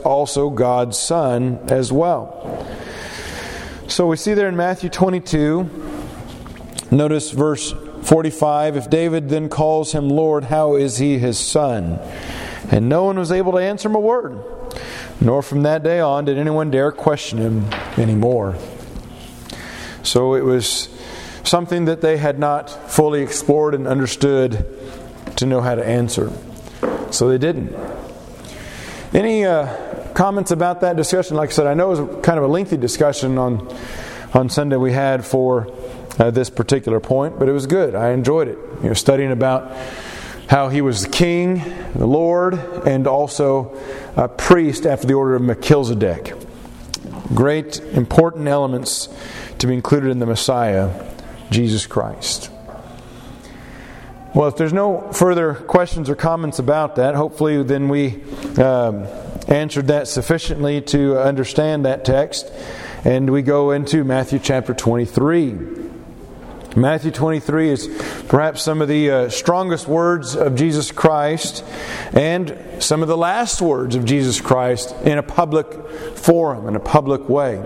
also God's Son as well. So we see there in Matthew 22, notice verse 45, if David then calls him Lord, how is he his son? And no one was able to answer him a word, nor from that day on did anyone dare question him anymore. So it was something that they had not fully explored and understood to know how to answer. So they didn't. Any comments about that discussion? Like I said, I know it was kind of a lengthy discussion on Sunday we had for this particular point, but it was good. I enjoyed it. Studying about how he was the king, the Lord, and also a priest after the order of Melchizedek. Great, important elements to be included in the Messiah, Jesus Christ. Well, if there's no further questions or comments about that, hopefully then we answered that sufficiently to understand that text. And we go into Matthew chapter 23. Matthew 23 is perhaps some of the strongest words of Jesus Christ and some of the last words of Jesus Christ in a public forum, in a public way.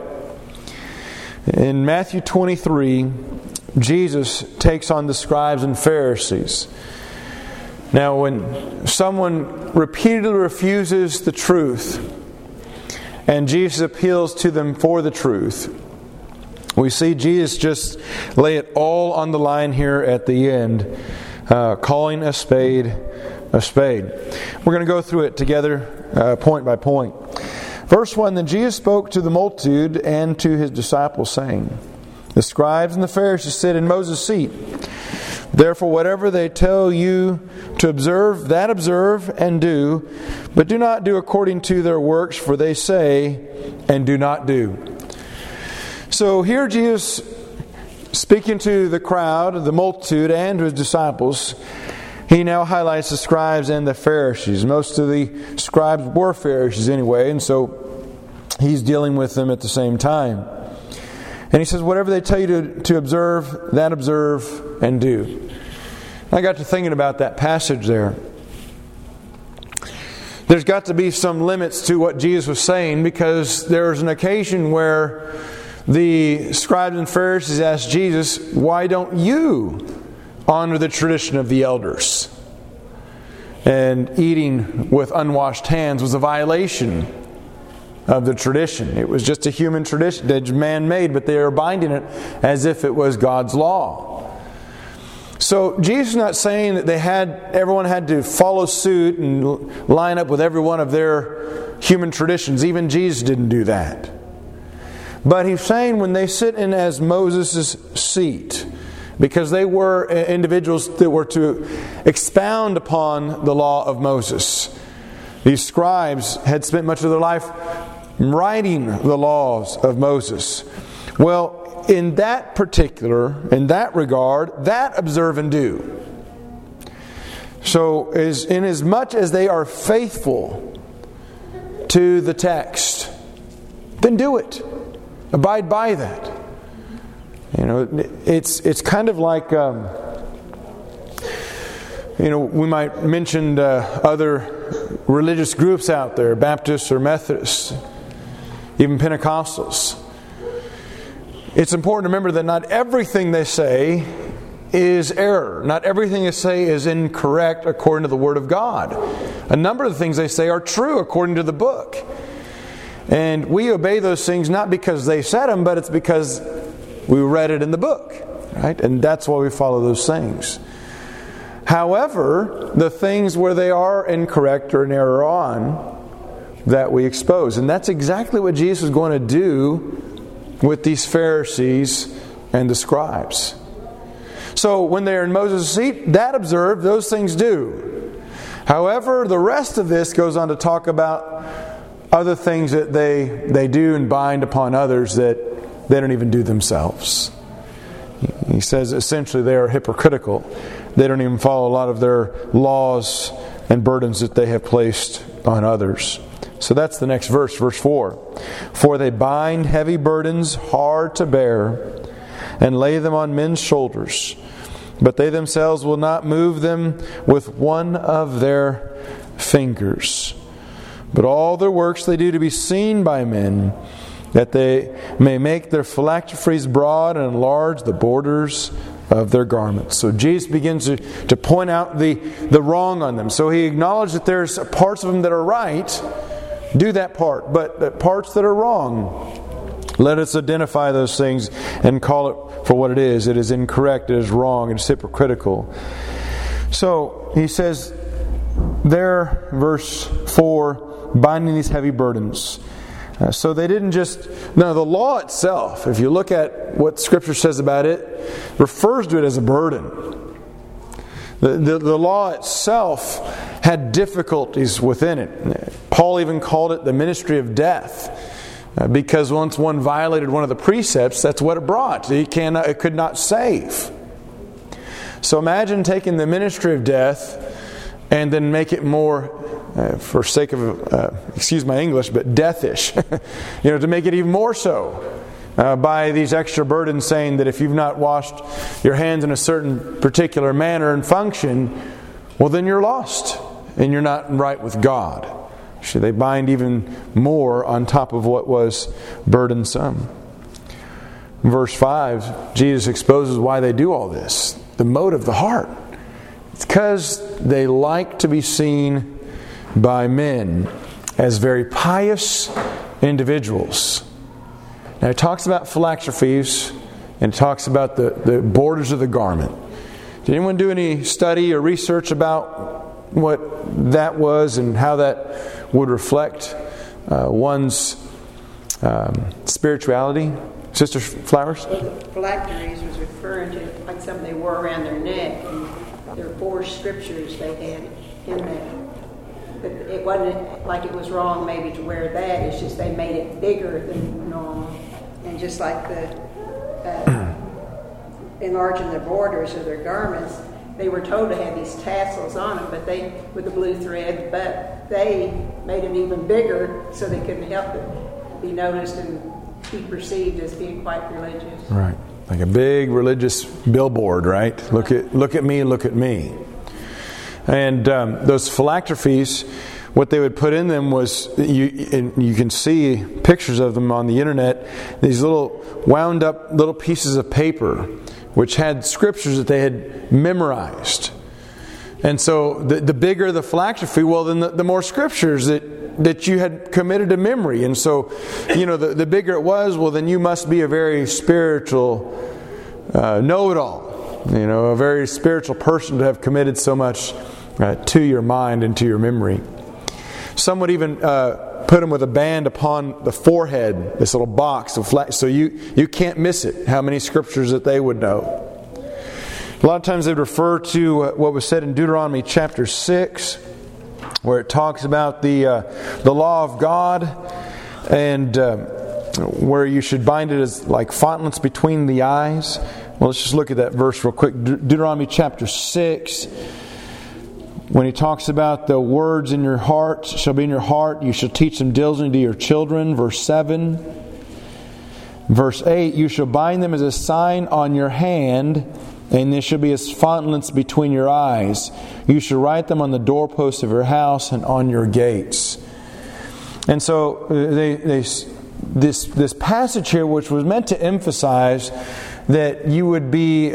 In Matthew 23, Jesus takes on the scribes and Pharisees. Now, when someone repeatedly refuses the truth, and Jesus appeals to them for the truth, we see Jesus just lay it all on the line here at the end, calling a spade a spade. We're going to go through it together, point by point. Verse 1, then Jesus spoke to the multitude and to his disciples, saying, the scribes and the Pharisees sit in Moses' seat. Therefore, whatever they tell you to observe, that observe and do, but do not do according to their works, for they say and do not do. So here Jesus, speaking to the crowd, the multitude, and to his disciples, he now highlights the scribes and the Pharisees. Most of the scribes were Pharisees anyway, and so he's dealing with them at the same time. And he says, whatever they tell you to observe, that observe and do. I got to thinking about that passage there. There's got to be some limits to what Jesus was saying, because there's an occasion where the scribes and Pharisees asked Jesus, why don't you honor the tradition of the elders? And eating with unwashed hands was a violation of the tradition. It was just a human tradition that man-made, but they were binding it as if it was God's law. So Jesus is not saying that everyone had to follow suit and line up with every one of their human traditions. Even Jesus didn't do that. But he's saying when they sit in as Moses' seat, because they were individuals that were to expound upon the law of Moses. These scribes had spent much of their life writing the laws of Moses. Well, in that regard, that observe and do. So, in as much as they are faithful to the text, then do it. Abide by that. It's kind of like, we might mention other religious groups out there, Baptists or Methodists, even Pentecostals. It's important to remember that not everything they say is error. Not everything they say is incorrect according to the Word of God. A number of the things they say are true according to the book. And we obey those things not because they said them, but it's because we read it in the book. Right? And that's why we follow those things. However, the things where they are incorrect or in error on, that we expose. And that's exactly what Jesus was going to do with these Pharisees and the scribes. So when they're in Moses' seat, that observe, those things do. However, the rest of this goes on to talk about other things that they do and bind upon others that they don't even do themselves. He says essentially they are hypocritical. They don't even follow a lot of their laws and burdens that they have placed on others. So that's the next verse, verse 4. For they bind heavy burdens hard to bear and lay them on men's shoulders, but they themselves will not move them with one of their fingers. but all their works they do to be seen by men, that they may make their phylacteries broad and enlarge the borders of their garments. So Jesus begins to point out the wrong on them. So he acknowledged that there's parts of them that are right. Do that part. But the parts that are wrong, let us identify those things and call it for what it is. It is incorrect, it is wrong, it is hypocritical. So he says there, verse 4, binding these heavy burdens. So they didn't just... Now the law itself, if you look at what Scripture says about it, refers to it as a burden. The law itself had difficulties within it. Paul even called it the ministry of death. Because once one violated one of the precepts, that's what it brought. It could not save. So imagine taking the ministry of death and then make it more... for sake of, excuse my English, but deathish. To make it even more so by these extra burdens, saying that if you've not washed your hands in a certain particular manner and function, well, then you're lost and you're not right with God. So they bind even more on top of what was burdensome. Verse 5, Jesus exposes why they do all this. The motive, the heart. It's because they like to be seen by men as very pious individuals. Now it talks about phylacteries and it talks about the borders of the garment. Did anyone do any study or research about what that was and how that would reflect one's spirituality? Sister Flowers? Well, the phylacteries was referring to like something they wore around their neck, and there were 4 scriptures they had in that. But it wasn't like it was wrong maybe to wear that. It's just they made it bigger than normal. And just like the enlarging the borders of their garments, they were told to have these tassels on them, but they, with the blue thread, but they made them even bigger so they couldn't help it be noticed and be perceived as being quite religious. Right. Like a big religious billboard, right? Look at me, look at me. And those phylacteries, what they would put in them was, you can see pictures of them on the internet, these little wound up little pieces of paper which had scriptures that they had memorized. And so the bigger the phylactery, well, then the more scriptures that you had committed to memory. And so, the bigger it was, well, then you must be a very spiritual know-it-all. A very spiritual person to have committed so much to your mind and to your memory. Some would even put them with a band upon the forehead, this little box of so you can't miss it, how many scriptures that they would know. A lot of times they would refer to what was said in Deuteronomy chapter 6, where it talks about the law of God, and where you should bind it as like fontlets between the eyes. Well, let's just look at that verse real quick. Deuteronomy chapter 6, when he talks about the words in your heart shall be in your heart, you shall teach them diligently to your children. Verse 7. Verse 8, you shall bind them as a sign on your hand, and they shall be as fontlets between your eyes. You shall write them on the doorposts of your house and on your gates. And so this passage here, which was meant to emphasize that you would be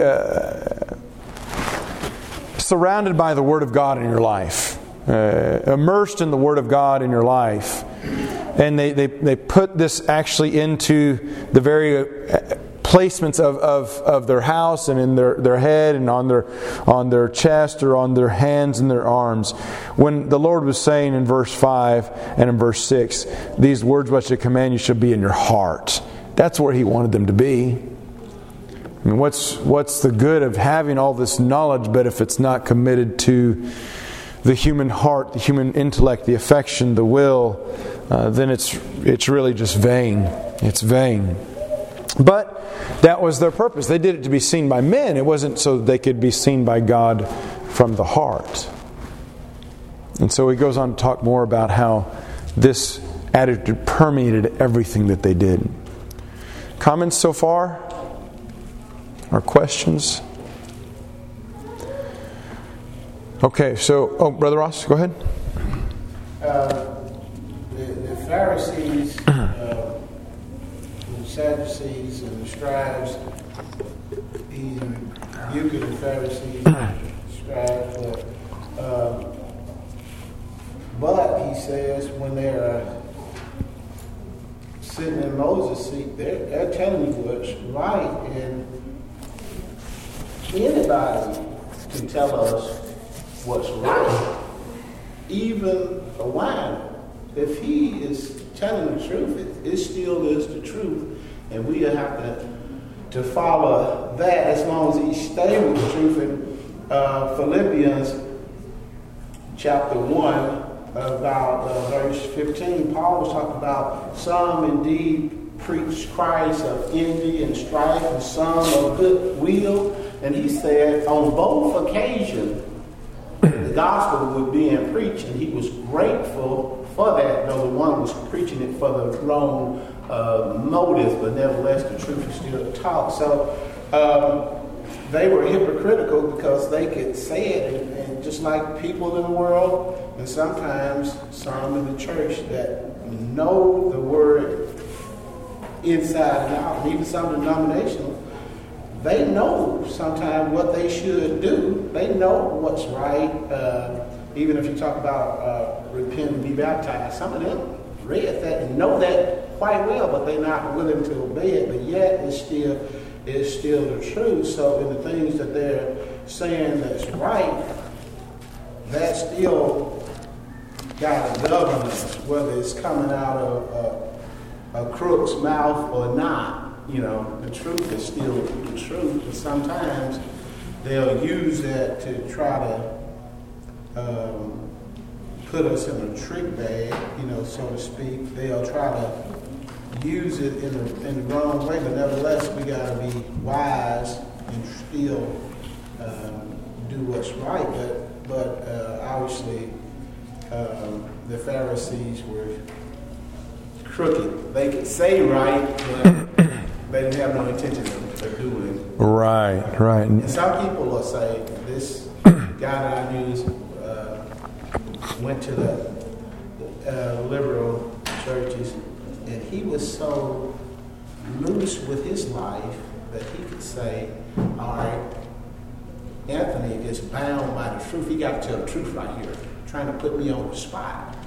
surrounded by the Word of God in your life, immersed in the Word of God in your life. And they put this actually into the very placements of their house and in their head and on their chest or on their hands and their arms. When the Lord was saying in verse 5 and in verse 6, these words which I command you shall be in your heart. That's where He wanted them to be. I mean, what's the good of having all this knowledge, but if it's not committed to the human heart, the human intellect, the affection, the will, then it's really just vain. It's vain. But that was their purpose. They did it to be seen by men. It wasn't so they could be seen by God from the heart. And so he goes on to talk more about how this attitude permeated everything that they did. Comments so far? Or questions? Okay, so, Brother Ross, go ahead. Pharisees, the Sadducees, and the scribes, he's rebuking the Pharisees, scribes, but he says when they're sitting in Moses' seat, they're telling you what's right, and anybody can tell us what's right, even a whiner. If he is telling the truth, it still is the truth, and we have to follow that as long as he stays with the truth. In Philippians chapter 1, about verse 15, Paul was talking about some indeed preach Christ of envy and strife, and some of goodwill. And he said on both occasions, the gospel was being preached, and he was grateful for that, though the one was preaching it for the wrong motives, but nevertheless the truth is still taught. So they were hypocritical because they could say it, and just like people in the world, and sometimes some in the church that know the word inside and out, and even some denominational, they know sometimes what they should do. They know what's right. Even if you talk about repent and be baptized, some of them read that and know that quite well, but they're not willing to obey it. But yet it's still the truth. So in the things that they're saying that's right, that still got to govern us, whether it's coming out of a crook's mouth or not. You know, the truth is still the truth, but sometimes they'll use that to try to put us in a trick bag, you know, so to speak. They'll try to use it in the wrong way, but nevertheless, we got to be wise and still do what's right. But obviously, the Pharisees were crooked. They could say right, but they didn't have no intention of doing it. Right. And some people will say, this guy that I knew went to the liberal churches, and he was so loose with his life that he could say, all right, Anthony is bound by the truth. He got to tell the truth right here, trying to put me on the spot.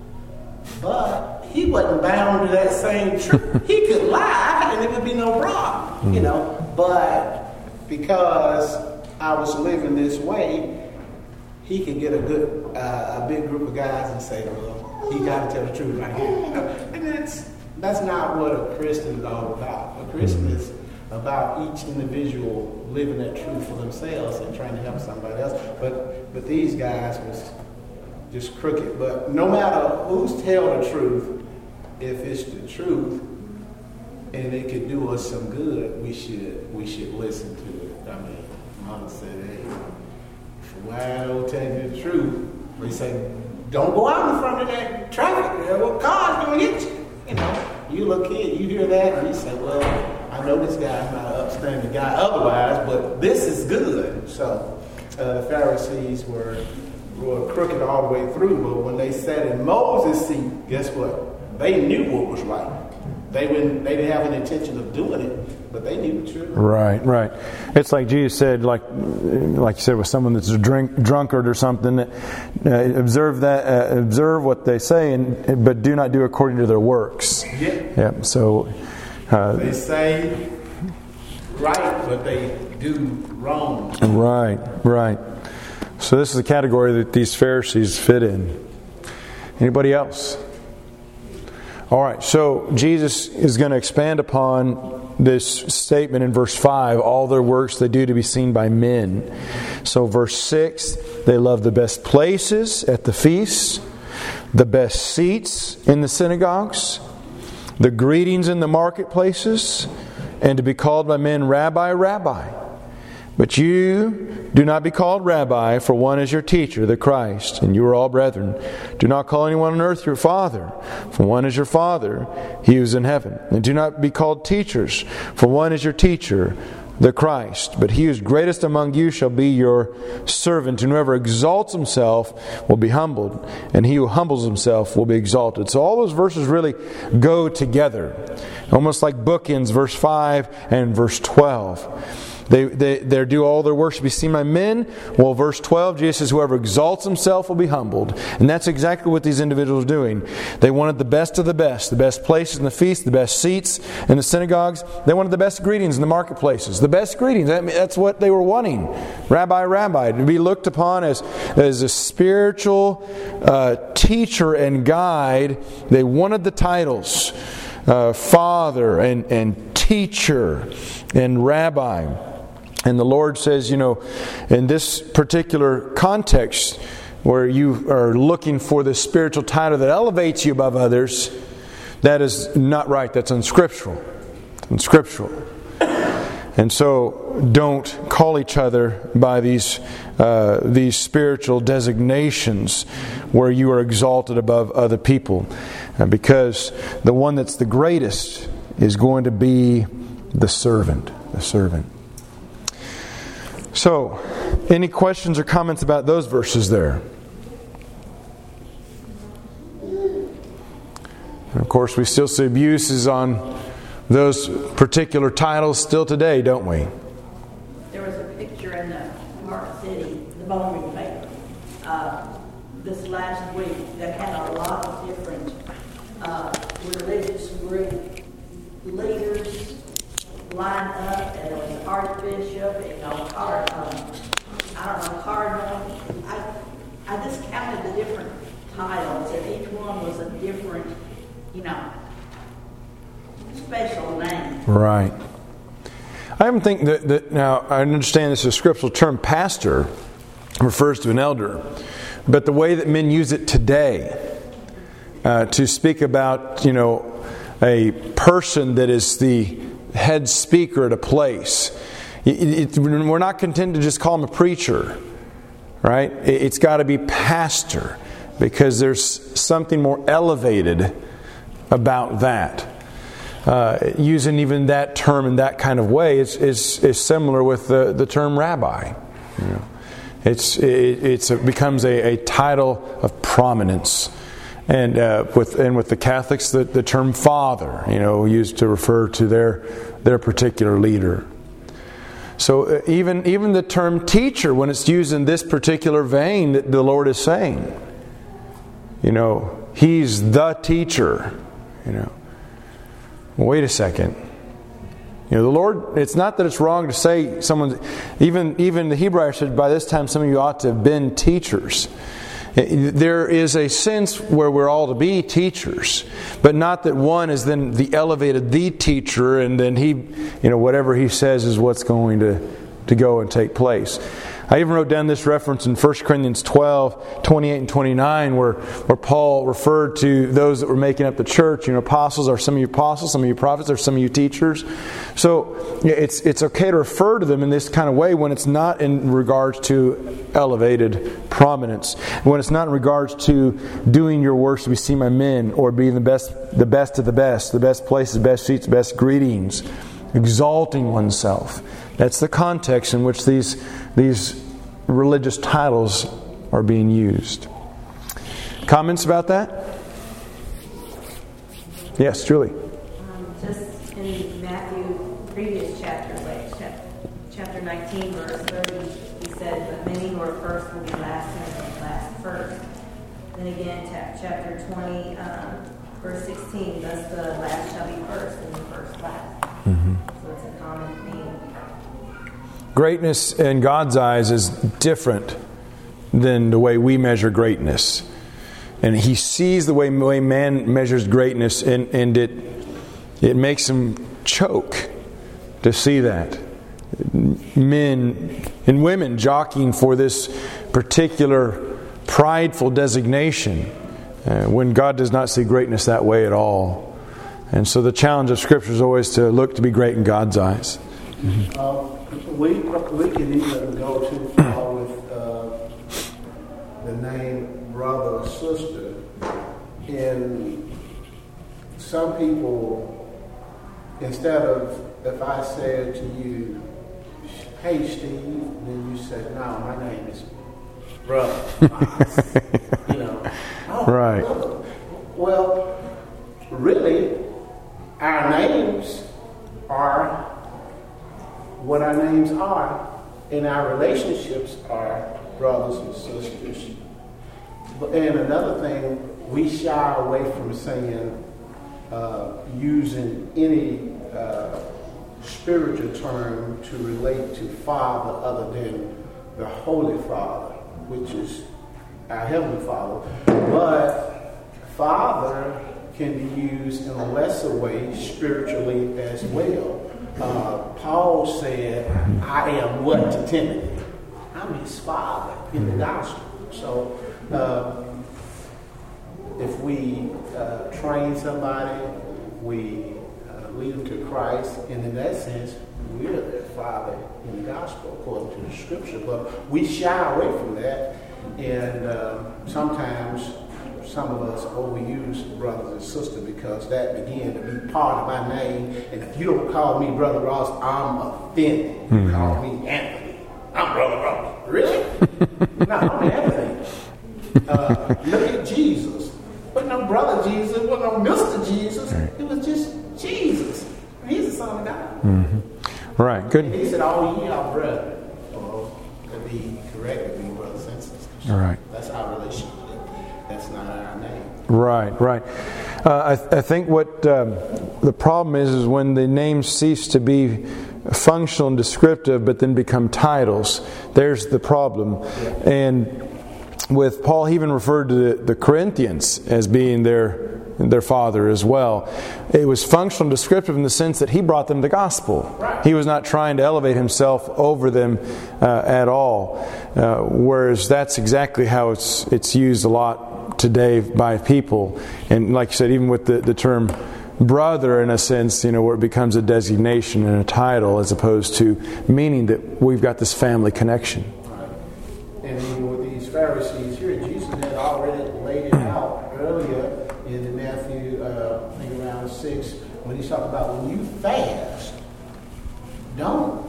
But he wasn't bound to that same truth. He could lie and it would be no problem, you know. But because I was living this way, he could get a big group of guys and say, well, he got to tell the truth right here. And that's not what a Christian is all about. A Christian is about each individual living that truth for themselves and trying to help somebody else. But these guys was just crooked. But no matter who's telling the truth, if it's the truth and it could do us some good, we should listen to it. I mean, Mama said, hey, for I don't tell you the truth, we say, don't go out in front of that traffic there. Well, car's gonna hit you. You know, you little kid, you hear that and you say, well, I know this guy's not an upstanding guy otherwise, but this is good. So the Pharisees were crooked all the way through, but when they sat in Moses' seat, guess what? They knew what was right. They didn't have an intention of doing it, but they knew the truth. Right. It's like Jesus said, like you said, with someone that's a drunkard or something. Observe what they say, but do not do according to their works. Yeah. So they say right, but they do wrong. Right. So this is the category that these Pharisees fit in. Anybody else? All right, so Jesus is going to expand upon this statement in verse 5, all their works they do to be seen by men. So verse 6, they love the best places at the feasts, the best seats in the synagogues, the greetings in the marketplaces, and to be called by men, Rabbi, Rabbi. But you do not be called Rabbi, for one is your teacher, the Christ, and you are all brethren. Do not call anyone on earth your father, for one is your Father, He who is in heaven. And do not be called teachers, for one is your teacher, the Christ. But he who is greatest among you shall be your servant. And whoever exalts himself will be humbled, and he who humbles himself will be exalted. So all those verses really go together, almost like bookends, verse 5 and verse 12. They do all their works to be seen by men. Well, verse 12, Jesus says, whoever exalts himself will be humbled. And that's exactly what these individuals are doing. They wanted the best of the best places in the feast, the best seats in the synagogues. They wanted the best greetings in the marketplaces. The best greetings, that's what they were wanting. Rabbi, Rabbi, to be looked upon as a spiritual teacher and guide. They wanted the titles, Father and Teacher and Rabbi. And the Lord says, in this particular context where you are looking for the spiritual title that elevates you above others, that is not right. That's unscriptural. It's unscriptural. And so don't call each other by these spiritual designations where you are exalted above other people. Because the one that's the greatest is going to be the servant. The servant. So, any questions or comments about those verses there? And of course, we still see abuses on those particular titles still today, don't we? There was a picture in the Mark City, the Bowling paper, this last week that had a lot of different religious group leaders lined up, and there was an archbishop and cardinal. I just counted the different titles, and each one was a different, special name. Right. I even think that now I understand this is a scriptural term. Pastor refers to an elder, but the way that men use it today to speak about a person that is the head speaker at a place. We're not content to just call him a preacher, right? It's got to be pastor, because there's something more elevated about that. Using even that term in that kind of way is similar with the term rabbi. It becomes a title of prominence. And with the Catholics, the term father, used to refer to their particular leader. So even the term teacher, when it's used in this particular vein, that the Lord is saying, He's the teacher. Wait a second. The Lord, it's not that it's wrong to say someone, even the Hebrew said, by this time some of you ought to have been teachers. There is a sense where we're all to be teachers, but not that one is then the elevated, the teacher, and then he, whatever he says is what's going to go and take place. I even wrote down this reference in 1 Corinthians 12, 28 and 29, where Paul referred to those that were making up the church. Apostles, are some of you apostles, some of you prophets, are some of you teachers. So it's okay to refer to them in this kind of way when it's not in regards to elevated prominence, when it's not in regards to doing your works to be seen by men, or being the best of the best, the best places, the best seats, the best greetings, exalting oneself. That's the context in which these religious titles are being used. Comments about that? Yes, Julie. Just in Matthew, previous chapter, chapter 19, verse 30, he said, "But many who are first will be last, and last first." Then again, chapter 20, verse 16, "Thus the last shall be first, and the first last." Mm-hmm. So it's a common theme. Greatness in God's eyes is different than the way we measure greatness. And He sees the way man measures greatness, and it makes him choke to see that. Men and women jockeying for this particular prideful designation when God does not see greatness that way at all. And so the challenge of Scripture is always to look to be great in God's eyes. Mm-hmm. We can even go too far with the name brother or sister. And some people, instead of, if I said to you, hey, Steve, and then you say, no, my name is Brother. You know. Oh, Right. brother. Well, really, our names are what our names are, and our relationships are brothers and sisters. And another thing, we shy away from saying, using any spiritual term to relate to Father other than the Holy Father, which is our Heavenly Father. But Father can be used in a lesser way spiritually as well. Paul said, I am what to Timothy? I'm his father in the gospel. So if we train somebody, we lead them to Christ, and in that sense, we're their father in the gospel according to the scripture. But we shy away from that, and sometimes some of us overuse brothers and sisters because that began to be part of my name. And if you don't call me Brother Ross, I'm offended. You call me Anthony. I'm Brother Ross. Really? No, I'm Anthony. Look at Jesus. Wasn't no Brother Jesus, wasn't no Mr. Jesus. It was just Jesus. He's the Son of God. Mm-hmm. Right, good. And he said, oh, ye are brethren. Or to be correct, be brothers and sisters. All right. That's our relationship. That's not our name. Right, right. I think what the problem is when the names cease to be functional and descriptive, but then become titles. There's the problem. Yeah. And with Paul, he even referred to the Corinthians as being their father as well. It was functional and descriptive in the sense that he brought them the gospel. Right. He was not trying to elevate himself over them at all. Whereas that's exactly how it's used a lot today by people. And like you said, even with the term brother, in a sense, where it becomes a designation and a title as opposed to meaning that we've got this family connection. Right. And even with these Pharisees here, Jesus had already laid it out earlier in Matthew, I think around 6, when he's talking about when you fast, don't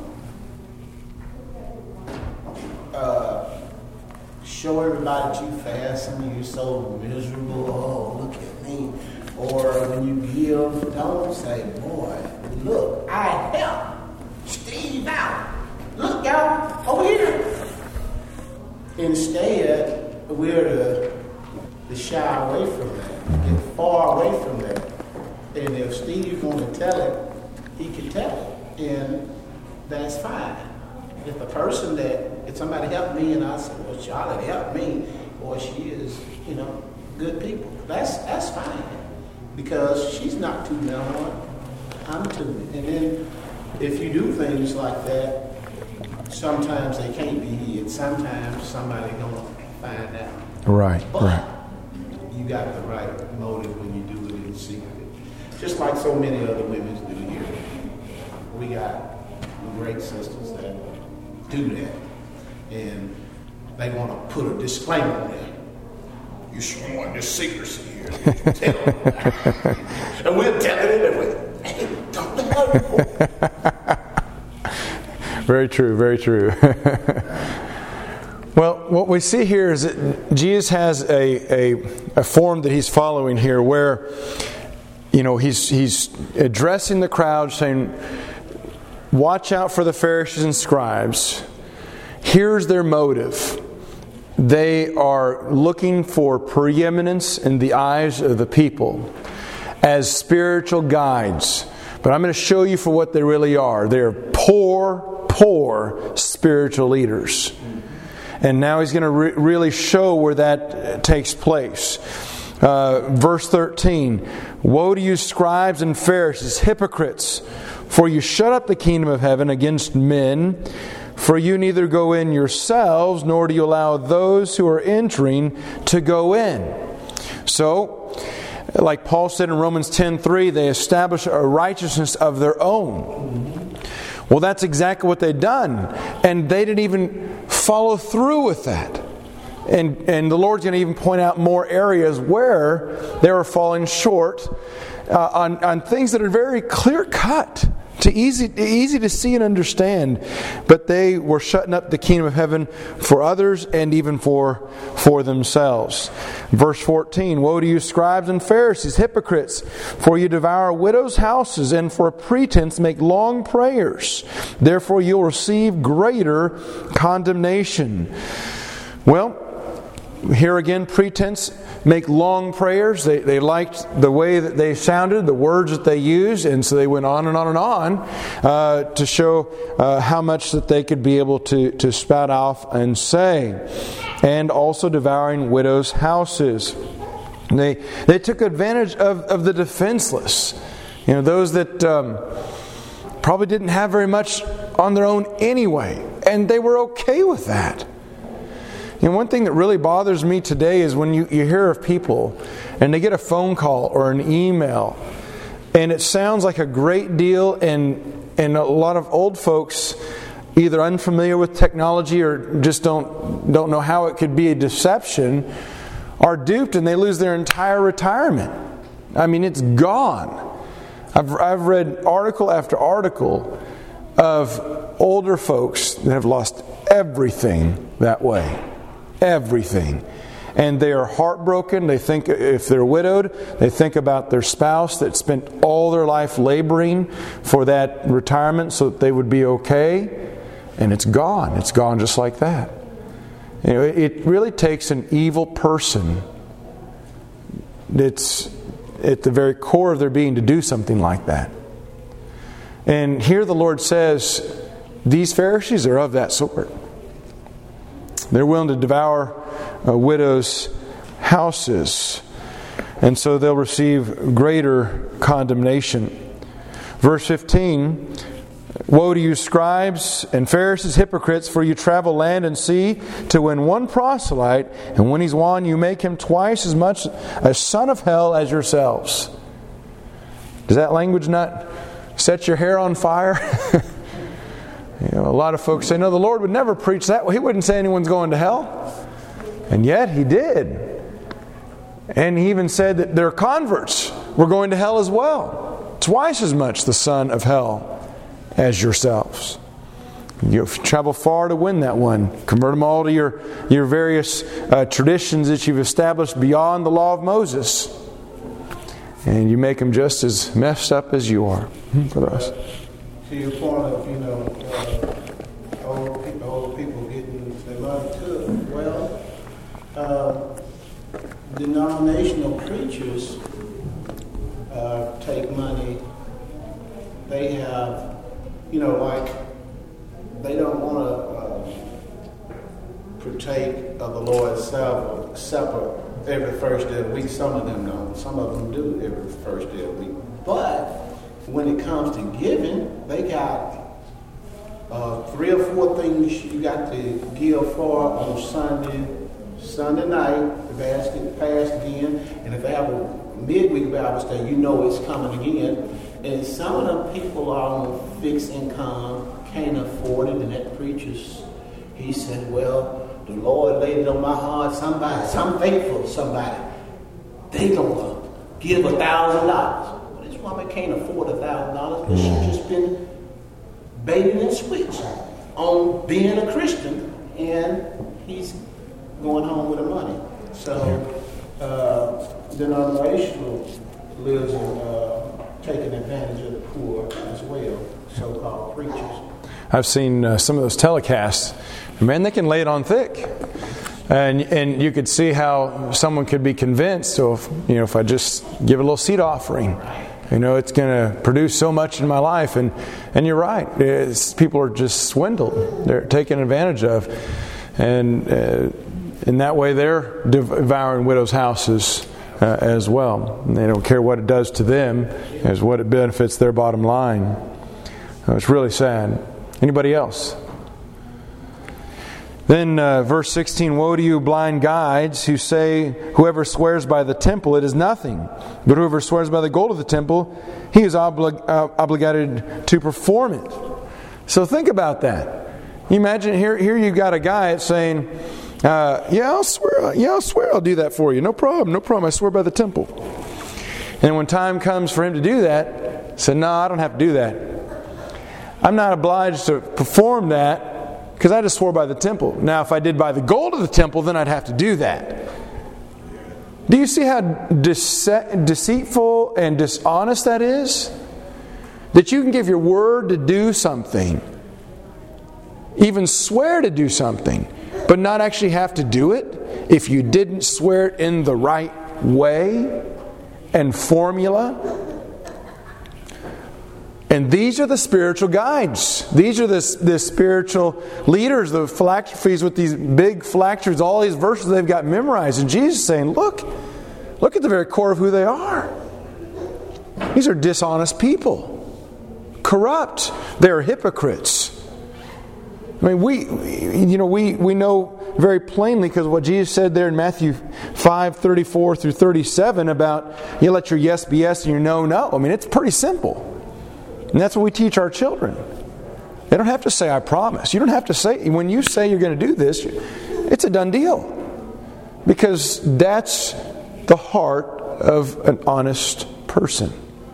show everybody that you fast and you're so miserable. Oh, look at me. Or when you give, don't say, boy, look, I helped Steve out. Look, y'all, over here. Instead, we're to shy away from that, get far away from that. And if Steve want to tell it, he can tell it, and that's fine. If a person if somebody helped me and I said, well, Charlotte helped me, or she is, good people, that's fine. Because she's not too down, I'm too. And then if you do things like that, sometimes they can't be hid. Sometimes somebody gonna find out. Right, but right. You got the right motive when you do it in secret. Just like so many other women do here. We got great sisters that do that. And they want to put a disclaimer on there. You're showing this secrecy here. And we'll tell it anyway. Hey, don't know. Very true, very true. Well, what we see here is that Jesus has a form that he's following here where, he's addressing the crowd saying, watch out for the Pharisees and scribes. Here's their motive. They are looking for preeminence in the eyes of the people as spiritual guides. But I'm going to show you for what they really are. They're poor spiritual leaders. And now he's going to really show where that takes place. Verse 13, woe to you scribes and Pharisees, hypocrites, for you shut up the kingdom of heaven against men. For you neither go in yourselves, nor do you allow those who are entering to go in. So, like Paul said in Romans 10:3, they establish a righteousness of their own. Well, that's exactly what they'd done. And they didn't even follow through with that. And the Lord's going to even point out more areas where they were falling short on things that are very clear-cut easy to see and understand. But they were shutting up the kingdom of heaven for others and even for themselves. Verse 14, woe to you scribes and Pharisees, hypocrites, for you devour widows' houses and for a pretense make long prayers. Therefore you'll receive greater condemnation. Well, here again, pretense, make long prayers. They liked the way that they sounded, the words that they used, and so they went on and on and on to show how much that they could be able to spout off and say. And also devouring widows' houses. They took advantage of the defenseless. Those that probably didn't have very much on their own anyway, and they were okay with that. One thing that really bothers me today is when you hear of people and they get a phone call or an email and it sounds like a great deal, and a lot of old folks, either unfamiliar with technology or just don't know how it could be a deception, are duped and they lose their entire retirement. I mean, it's gone. I've read article after article of older folks that have lost everything that way. Everything. And they are heartbroken. They think, if they're widowed, they think about their spouse that spent all their life laboring for that retirement so that they would be okay. And it's gone. It's gone just like that. It really takes an evil person that's at the very core of their being to do something like that. And here the Lord says, these Pharisees are of that sort. They're willing to devour widows' houses. And so they'll receive greater condemnation. Verse 15, woe to you scribes and Pharisees, hypocrites, for you travel land and sea to win one proselyte, and when he's won you make him twice as much a son of hell as yourselves. Does that language not set your hair on fire? A lot of folks say, no, the Lord would never preach that. Well, He wouldn't say anyone's going to hell. And yet He did. And He even said that their converts were going to hell as well. Twice as much the son of hell as yourselves. You travel far to win that one. Convert them all to your various traditions that you've established beyond the law of Moses. And you make them just as messed up as you are. For the rest. To your point of, old people getting their money took. Well, denominational preachers take money. They have, like, they don't want to partake of the Lord's Supper every first day of the week. Some of them don't. Some of them do every first day of the week. But when it comes to giving, they got 3 or 4 things you got to give for on Sunday night. The basket passed again, and if they have a midweek Bible study, it's coming again. And some of them people are on fixed income, can't afford it, and that preacher's, he said, well, the Lord laid it on my heart. Some faithful somebody, they gonna give $1,000. Well, this woman can't afford $1,000, but she's just been baiting and switch on being a Christian, and he's going home with the money. So denominationalism taking advantage of the poor as well, so-called preachers. I've seen some of those telecasts. Man, they can lay it on thick. And you could see how someone could be convinced, so if I just give a little seed offering, it's going to produce so much in my life. And you're right. People are just swindled. They're taken advantage of. And in that way, they're devouring widows' houses as well. And they don't care what it does to them as what it benefits their bottom line. It's really sad. Anybody else? Then verse 16, woe to you blind guides who say, whoever swears by the temple, it is nothing. But whoever swears by the gold of the temple, he is obligated to perform it. So think about that. You imagine here you've got a guy that's saying, I'll swear I'll do that for you. No problem. I swear by the temple. And when time comes for him to do that, he said, no, I don't have to do that. I'm not obliged to perform that because I just swore by the temple. Now, if I did by the gold of the temple, then I'd have to do that. Do you see how deceitful and dishonest that is? That you can give your word to do something, even swear to do something, but not actually have to do it if you didn't swear it in the right way and formula. And these are the spiritual guides. These are the spiritual leaders, the phylacteries with these big phylacteries, all these verses they've got memorized. And Jesus is saying, look at the very core of who they are. These are dishonest people. Corrupt. They are hypocrites. I mean, we know very plainly because of what Jesus said there in Matthew 5:34 through 37 about you let your yes be yes and your no, no. I mean, it's pretty simple. And that's what we teach our children. They don't have to say, I promise. You don't have to say, when you say you're going to do this, it's a done deal. Because that's the heart of an honest person.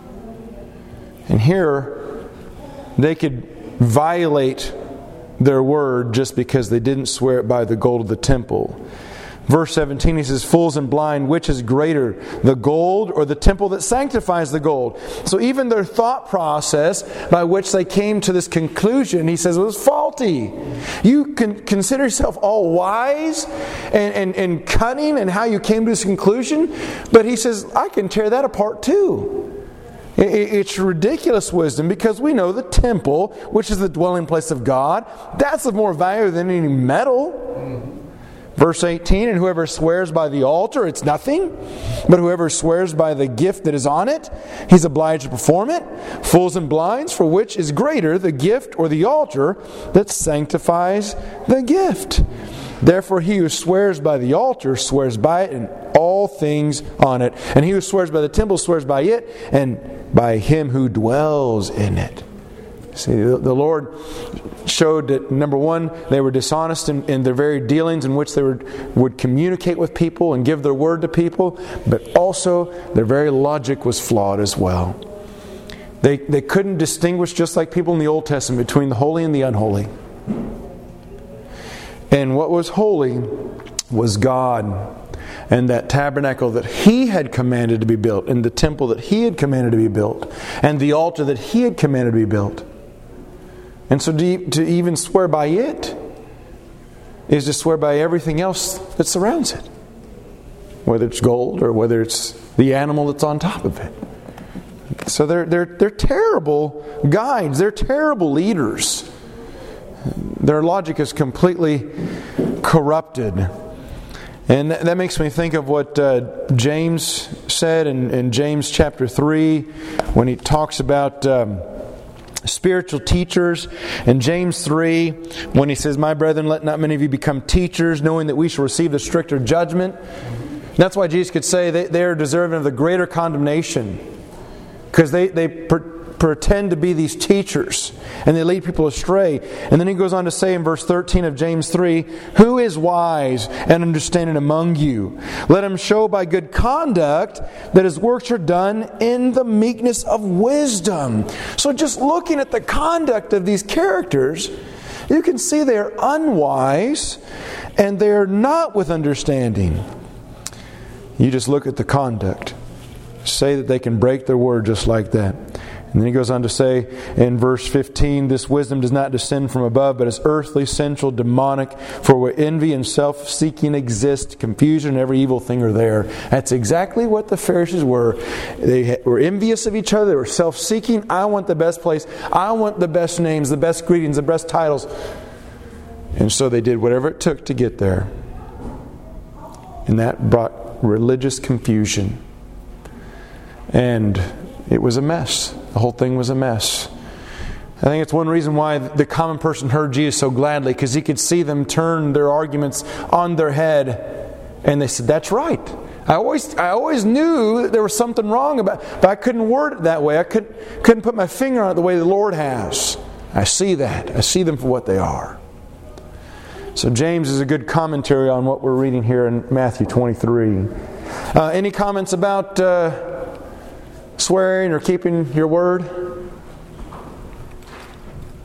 And here, they could violate their word just because they didn't swear it by the gold of the temple. Verse 17, he says, fools and blind, which is greater, the gold or the temple that sanctifies the gold? So even their thought process by which they came to this conclusion, he says, was faulty. You can consider yourself all wise and cunning in how you came to this conclusion, but he says, I can tear that apart too. It's ridiculous wisdom because we know the temple, which is the dwelling place of God, that's of more value than any metal. Verse 18, and whoever swears by the altar, it's nothing. But whoever swears by the gift that is on it, he's obliged to perform it. Fools and blinds, for which is greater, the gift or the altar that sanctifies the gift? Therefore he who swears by the altar swears by it and all things on it. And he who swears by the temple swears by it and by him who dwells in it. See, the Lord showed that, number one, they were dishonest in their very dealings in which they would communicate with people and give their word to people, but also their very logic was flawed as well. They couldn't distinguish, just like people in the Old Testament, between the holy and the unholy. And what was holy was God and that tabernacle that He had commanded to be built, and the temple that He had commanded to be built, and the altar that He had commanded to be built. And so to even swear by it is to swear by everything else that surrounds it. Whether it's gold or whether it's the animal that's on top of it. So they're terrible guides. They're terrible leaders. Their logic is completely corrupted. And that makes me think of what James said in James chapter 3 when he talks about spiritual teachers. In James 3, when he says, my brethren, let not many of you become teachers, knowing that we shall receive the stricter judgment. That's why Jesus could say they are deserving of the greater condemnation. Because they pretend to be these teachers and they lead people astray. And then he goes on to say in verse 13 of James 3, who is wise and understanding among you? Let him show by good conduct that his works are done in the meekness of wisdom. So just looking at the conduct of these characters, you can see they are unwise and they are not with understanding. You just look at the conduct. Say that they can break their word just like that. And then he goes on to say in verse 15, this wisdom does not descend from above, but is earthly, sensual, demonic. For where envy and self-seeking exist, confusion and every evil thing are there. That's exactly what the Pharisees were. They were envious of each other. They were self-seeking. I want the best place. I want the best names, the best greetings, the best titles. And so they did whatever it took to get there. And that brought religious confusion. And it was a mess. The whole thing was a mess. I think it's one reason why the common person heard Jesus so gladly, because he could see them turn their arguments on their head. And they said, that's right. I always knew that there was something wrong about it, but I couldn't word it that way. I couldn't put my finger on it the way the Lord has. I see that. I see them for what they are. So James is a good commentary on what we're reading here in Matthew 23. Any comments about swearing or keeping your word?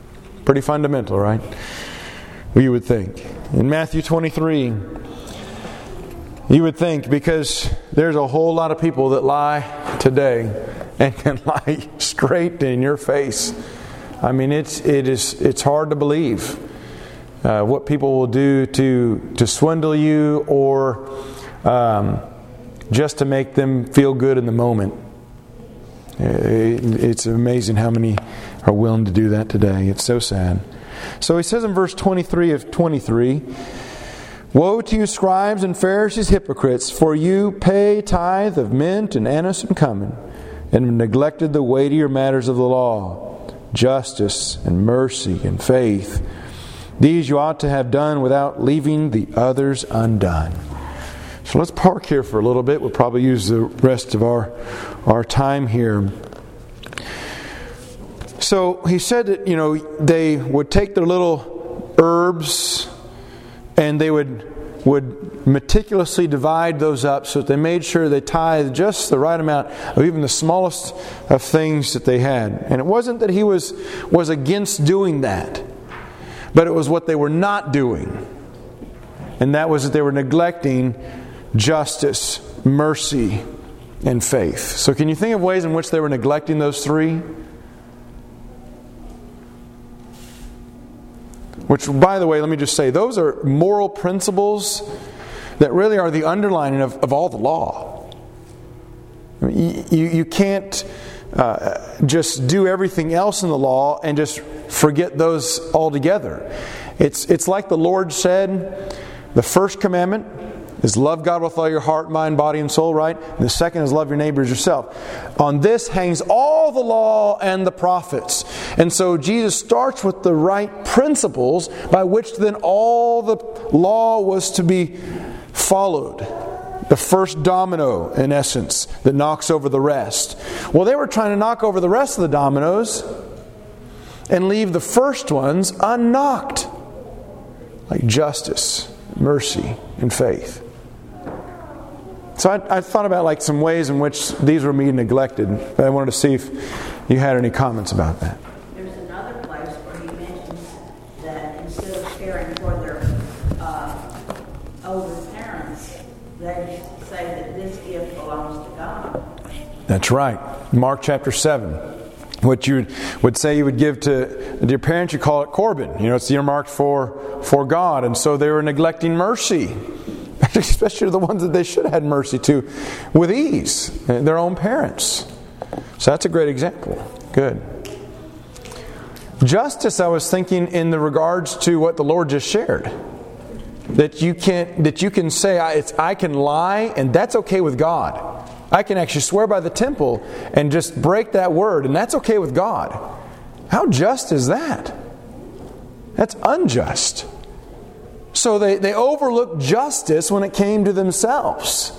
Pretty fundamental, right? You would think. In Matthew 23, you would think, because there's a whole lot of people that lie today and can lie straight in your face. I mean, it's hard to believe what people will do to swindle you or just to make them feel good in the moment. It's amazing how many are willing to do that today. It's so sad. So he says in verse 23 of 23, "Woe to you, scribes and Pharisees, hypocrites, for you pay tithe of mint and anise and cumin, and have neglected the weightier matters of the law, justice and mercy and faith. These you ought to have done without leaving the others undone." So let's park here for a little bit. We'll probably use the rest of our time here. So he said that, they would take their little herbs and they would meticulously divide those up so that they made sure they tithed just the right amount of even the smallest of things that they had. And it wasn't that he was against doing that, but it was what they were not doing. And that was that they were neglecting justice, mercy, and faith. So can you think of ways in which they were neglecting those three? Which, by the way, let me just say, those are moral principles that really are the underlining of all the law. I mean, you can't just do everything else in the law and just forget those altogether. It's like the Lord said, the first commandment is love God with all your heart, mind, body, and soul, right? And the second is love your neighbor as yourself. On this hangs all the law and the prophets. And so Jesus starts with the right principles by which then all the law was to be followed. The first domino, in essence, that knocks over the rest. Well, they were trying to knock over the rest of the dominoes and leave the first ones unknocked. Like justice, mercy, and faith. So I thought about some ways in which these were being neglected. But I wanted to see if you had any comments about that. There's another place where he mentions that instead of caring for their older parents, they say that this gift belongs to God. That's right. Mark chapter 7. What you would say you would give to your parents, you call it Corban. It's earmarked for God. And so they were neglecting mercy. Especially the ones that they should have had mercy to with ease. Their own parents. So that's a great example. Good. Justice, I was thinking in the regards to what the Lord just shared. That you can say, I can lie, and that's okay with God. I can actually swear by the temple and just break that word, and that's okay with God. How just is that? That's unjust. So they overlooked justice when it came to themselves.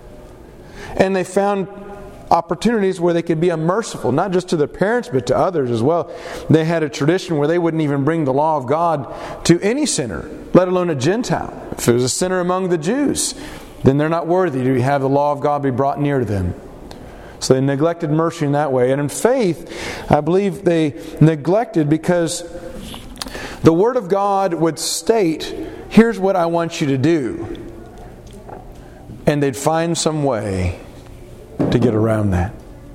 And they found opportunities where they could be unmerciful, not just to their parents, but to others as well. They had a tradition where they wouldn't even bring the law of God to any sinner, let alone a Gentile. If it was a sinner among the Jews, then they're not worthy to have the law of God be brought near to them. So they neglected mercy in that way. And in faith, I believe they neglected because the Word of God would state, here's what I want you to do. And they'd find some way to get around that.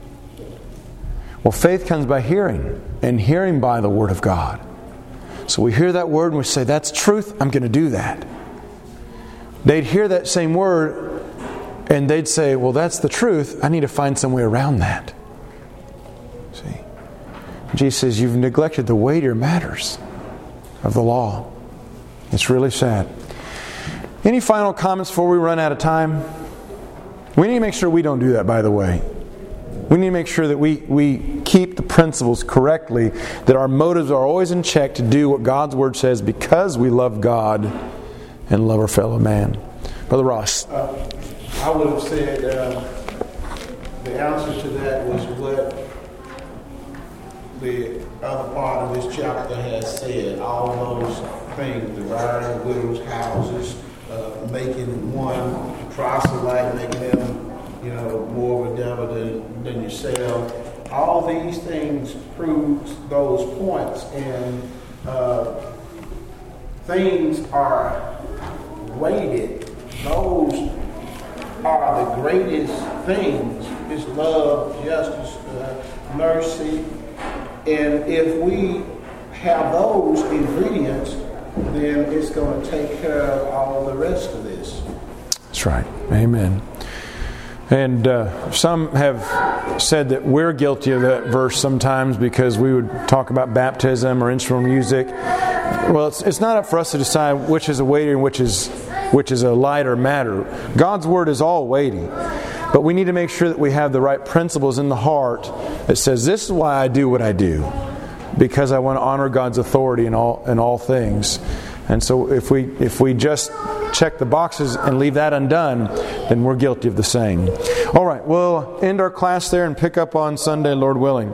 Well, faith comes by hearing, and hearing by the Word of God. So we hear that Word and we say, that's truth, I'm going to do that. They'd hear that same Word and they'd say, well, that's the truth, I need to find some way around that. See? Jesus says, you've neglected the weightier matters of the law. It's really sad. Any final comments before we run out of time? We need to make sure we don't do that, by the way. We need to make sure that we keep the principles correctly, that our motives are always in check to do what God's Word says because we love God and love our fellow man. Brother Ross. I would have said the answer to that was what the other part of this chapter has said. All those things, dividing widows' houses, making one proselyte, making them, more of a devil than yourself. All these things prove those points, and things are weighted, those are the greatest things. It's love, justice, mercy. And if we have those ingredients, then it's going to take care of all the rest of this. That's right. Amen. And some have said that we're guilty of that verse sometimes because we would talk about baptism or instrumental music. Well, it's not up for us to decide which is a weighty and which is a lighter matter. God's Word is all weighty. But we need to make sure that we have the right principles in the heart that says, this is why I do what I do. Because I want to honor God's authority in all things. And so if we just check the boxes and leave that undone, then we're guilty of the same. All right, we'll end our class there and pick up on Sunday, Lord willing.